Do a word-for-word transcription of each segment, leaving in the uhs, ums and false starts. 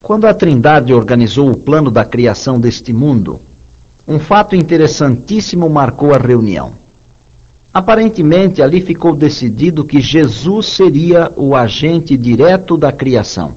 Quando a Trindade organizou o plano da criação deste mundo, um fato interessantíssimo marcou a reunião. Aparentemente, ali ficou decidido que Jesus seria o agente direto da criação.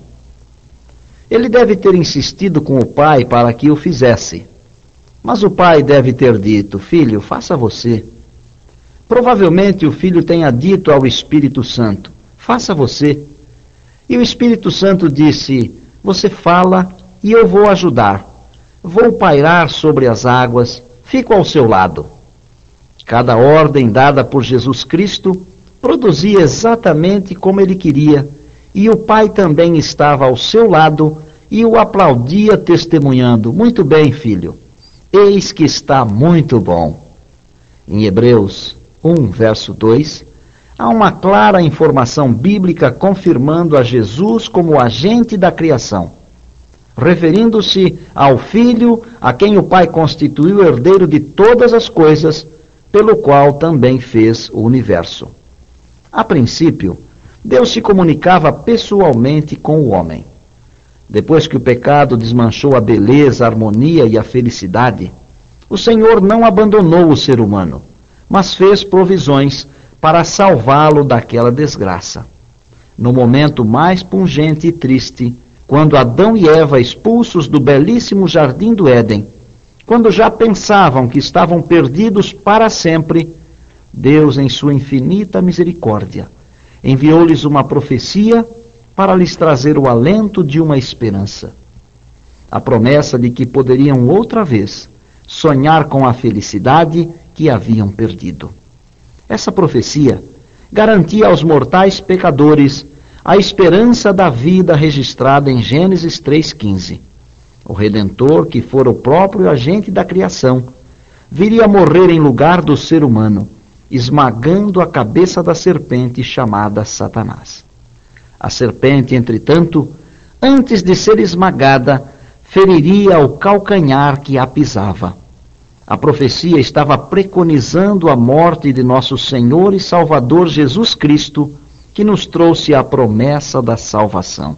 Ele deve ter insistido com o Pai para que o fizesse. Mas o Pai deve ter dito: filho, faça você. Provavelmente o Filho tenha dito ao Espírito Santo: faça você. E o Espírito Santo disse: você fala e eu vou ajudar. Vou pairar sobre as águas, fico ao seu lado. Cada ordem dada por Jesus Cristo produzia exatamente como ele queria, e o Pai também estava ao seu lado e o aplaudia, testemunhando: muito bem, filho, eis que está muito bom. Em Hebreus um, verso dois, há uma clara informação bíblica confirmando a Jesus como agente da criação, referindo-se ao Filho, a quem o Pai constituiu herdeiro de todas as coisas, pelo qual também fez o universo. A princípio, Deus se comunicava pessoalmente com o homem. Depois que o pecado desmanchou a beleza, a harmonia e a felicidade, o Senhor não abandonou o ser humano, mas fez provisões para salvá-lo daquela desgraça. No momento mais pungente e triste, quando Adão e Eva, expulsos do belíssimo jardim do Éden, quando já pensavam que estavam perdidos para sempre, Deus, em sua infinita misericórdia, enviou-lhes uma profecia para lhes trazer o alento de uma esperança. A promessa de que poderiam outra vez sonhar com a felicidade que haviam perdido. Essa profecia garantia aos mortais pecadores a esperança da vida registrada em Gênesis três, quinze. O Redentor, que fora o próprio agente da criação, viria morrer em lugar do ser humano, esmagando a cabeça da serpente chamada Satanás. A serpente, entretanto, antes de ser esmagada, feriria o calcanhar que a pisava. A profecia estava preconizando a morte de nosso Senhor e Salvador Jesus Cristo, que nos trouxe a promessa da salvação.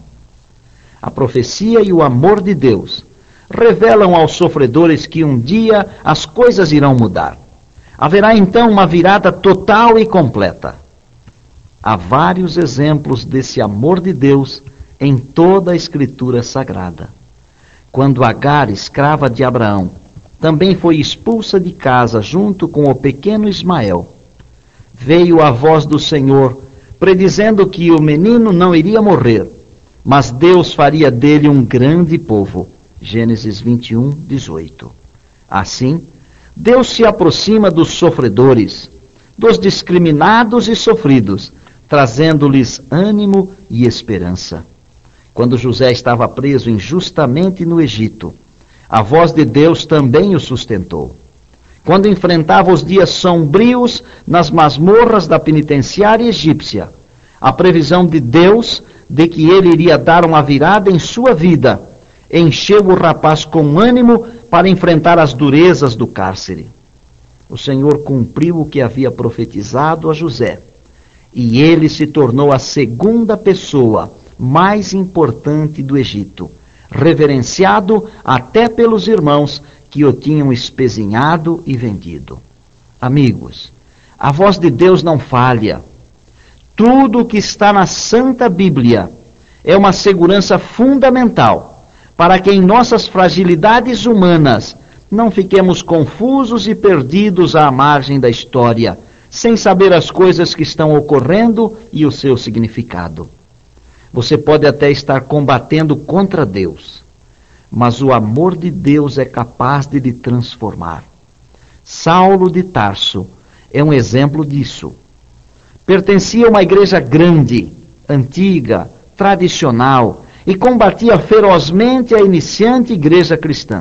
A profecia e o amor de Deus revelam aos sofredores que um dia as coisas irão mudar. Haverá então uma virada total e completa. Há vários exemplos desse amor de Deus em toda a Escritura Sagrada. Quando Agar, escrava de Abraão, também foi expulsa de casa junto com o pequeno Ismael, veio a voz do Senhor, predizendo que o menino não iria morrer, mas Deus faria dele um grande povo. Gênesis vinte e um, dezoito. Assim, Deus se aproxima dos sofredores, dos discriminados e sofridos, trazendo-lhes ânimo e esperança. Quando José estava preso injustamente no Egito, a voz de Deus também o sustentou. Quando enfrentava os dias sombrios nas masmorras da penitenciária egípcia, a previsão de Deus de que ele iria dar uma virada em sua vida encheu o rapaz com ânimo para enfrentar as durezas do cárcere. O Senhor cumpriu o que havia profetizado a José, e ele se tornou a segunda pessoa mais importante do Egito, reverenciado até pelos irmãos que o tinham espezinhado e vendido. Amigos, a voz de Deus não falha. Tudo o que está na Santa Bíblia é uma segurança fundamental para que em nossas fragilidades humanas não fiquemos confusos e perdidos à margem da história, sem saber as coisas que estão ocorrendo e o seu significado. Você pode até estar combatendo contra Deus, mas o amor de Deus é capaz de lhe transformar. Saulo de Tarso é um exemplo disso. Pertencia a uma igreja grande, antiga, tradicional, e combatia ferozmente a iniciante igreja cristã.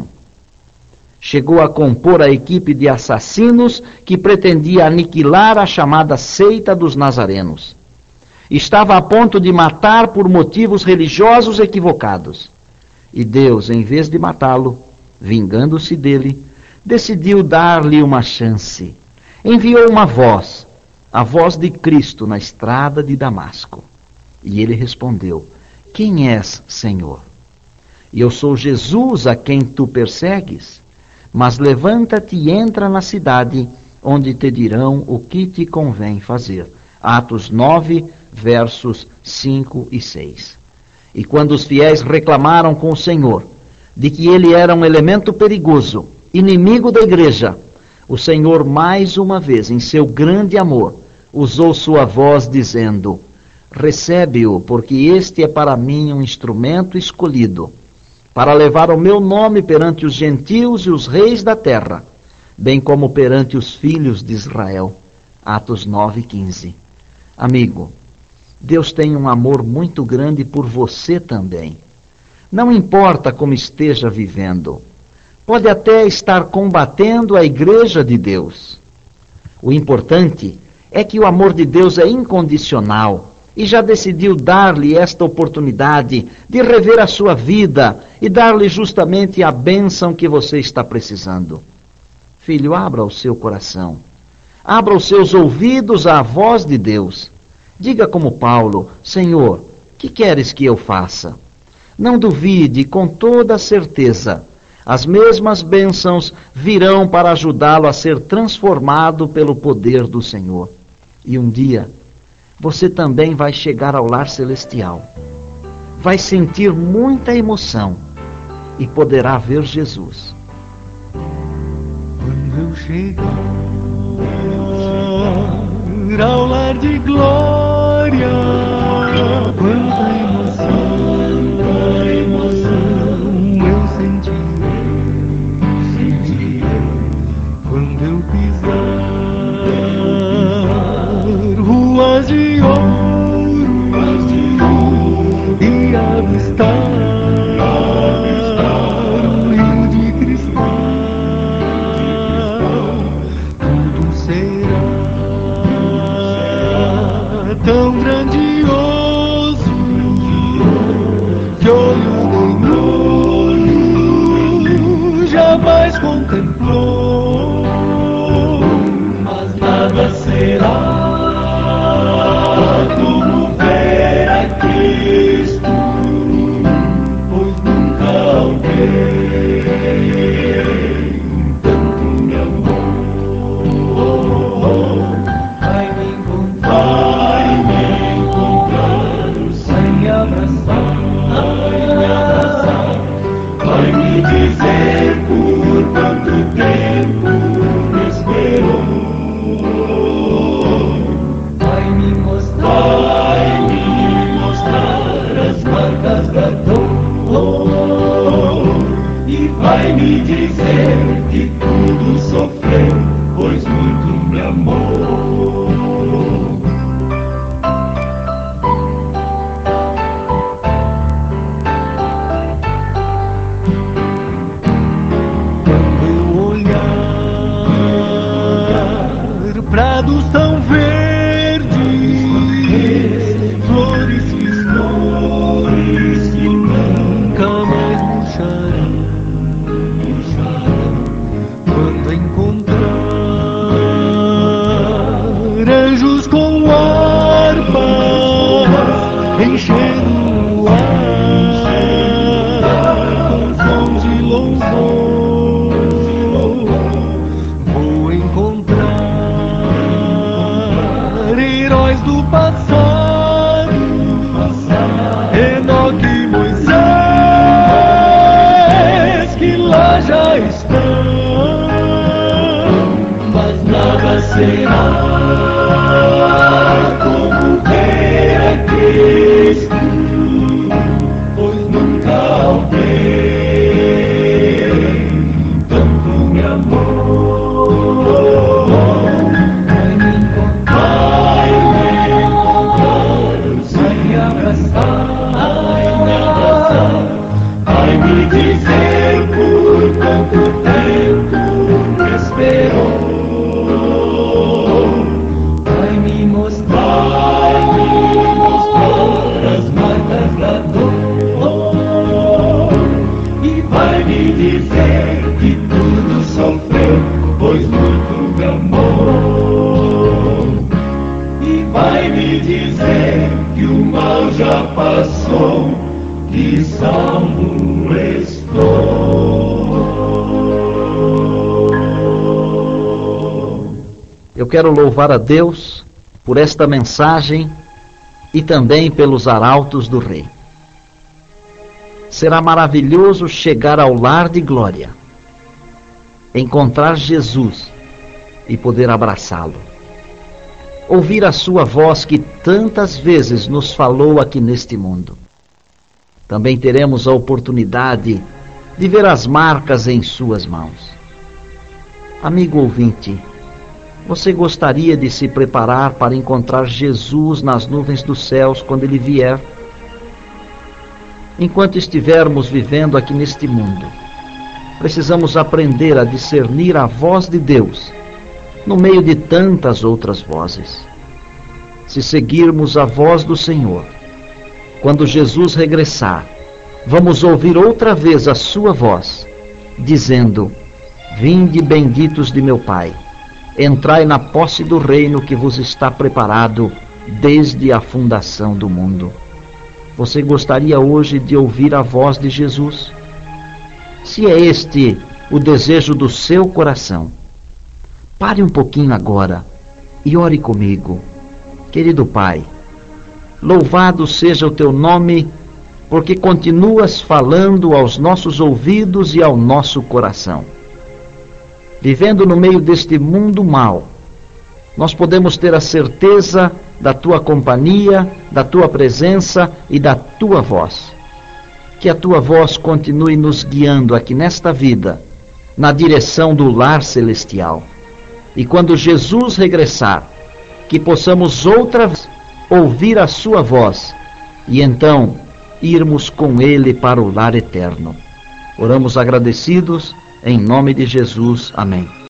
Chegou a compor a equipe de assassinos que pretendia aniquilar a chamada seita dos nazarenos. Estava a ponto de matar por motivos religiosos equivocados. E Deus, em vez de matá-lo, vingando-se dele, decidiu dar-lhe uma chance. Enviou uma voz, a voz de Cristo na estrada de Damasco. E ele respondeu: quem és, Senhor? e eu sou Jesus a quem tu persegues. Mas levanta-te e entra na cidade, onde te dirão o que te convém fazer. Atos nove, versos cinco e seis. E quando os fiéis reclamaram com o Senhor de que ele era um elemento perigoso, inimigo da igreja, o Senhor mais uma vez, em seu grande amor, usou sua voz dizendo: recebe-o, porque este é para mim um instrumento escolhido, para levar o meu nome perante os gentios e os reis da terra, bem como perante os filhos de Israel. Atos nove, quinze. Amigo, Deus tem um amor muito grande por você também. Não importa como esteja vivendo, pode até estar combatendo a igreja de Deus. O importante é que o amor de Deus é incondicional e já decidiu dar-lhe esta oportunidade de rever a sua vida e dar-lhe justamente a bênção que você está precisando. Filho, abra o seu coração, abra os seus ouvidos à voz de Deus. Diga como Paulo: Senhor, que queres que eu faça? Não duvide, com toda certeza, as mesmas bênçãos virão para ajudá-lo a ser transformado pelo poder do Senhor. E um dia, você também vai chegar ao lar celestial. Vai sentir muita emoção e poderá ver Jesus. Quando eu chegar ao lar de glória, quanta emoção, quanta emoção eu sentirei, sentirei quando eu pisar ruas de ouro, ruas de ouro e avistar um rio de cristal, tudo será tão grandioso que olho nem olho jamais contemplou, mas nada será como ver a Cristo, pois nunca alguém tanto me amou. Vai me encontrar, vai me encontrar, vai me abraçar, vai me abraçar, vai me dizer por quanto tempo me esperou. Vai me mostrar, vai me mostrar as marcas da dor, e vai me dizer que tudo sofreu, pois muito me amou. Quando eu olhar prados tão verdes, flores que flores que nunca mais murcharão, quando encontrar anjos com harpas enchendo o ar com som de louvor, vou encontrar heróis do passado, Enoque e Moisés, que lá já estão, mas nada será como ver a Cristo, pois nunca alguém tanto me amou. Vai me encontrar, vai me abraçar, vai me abraçar, vai me dizer por quanto tempo me esperou. Vai me mostrar, vai me mostrar as marcas da dor, e vai me dizer que tudo sofreu, pois muito me amou. E vai me dizer que o mal já passou, que salvo eu. Eu quero louvar a Deus por esta mensagem e também pelos arautos do Rei. Será maravilhoso chegar ao lar de glória, encontrar Jesus e poder abraçá-lo. Ouvir a sua voz que tantas vezes nos falou aqui neste mundo. Também teremos a oportunidade de ver as marcas em suas mãos. Amigo ouvinte, você gostaria de se preparar para encontrar Jesus nas nuvens dos céus quando ele vier? Enquanto estivermos vivendo aqui neste mundo, precisamos aprender a discernir a voz de Deus no meio de tantas outras vozes. Se seguirmos a voz do Senhor, quando Jesus regressar, vamos ouvir outra vez a sua voz, dizendo: Vinde benditos de meu Pai, entrai na posse do reino que vos está preparado desde a fundação do mundo. Você gostaria hoje de ouvir a voz de Jesus? Se é este o desejo do seu coração, pare um pouquinho agora e ore comigo. Querido Pai, louvado seja o teu nome, porque continuas falando aos nossos ouvidos e ao nosso coração. Vivendo no meio deste mundo mau, nós podemos ter a certeza da tua companhia, da tua presença e da tua voz. Que a tua voz continue nos guiando aqui nesta vida, na direção do lar celestial. E quando Jesus regressar, que possamos outra vez ouvir a sua voz e então irmos com ele para o lar eterno. Oramos agradecidos, em nome de Jesus. Amém.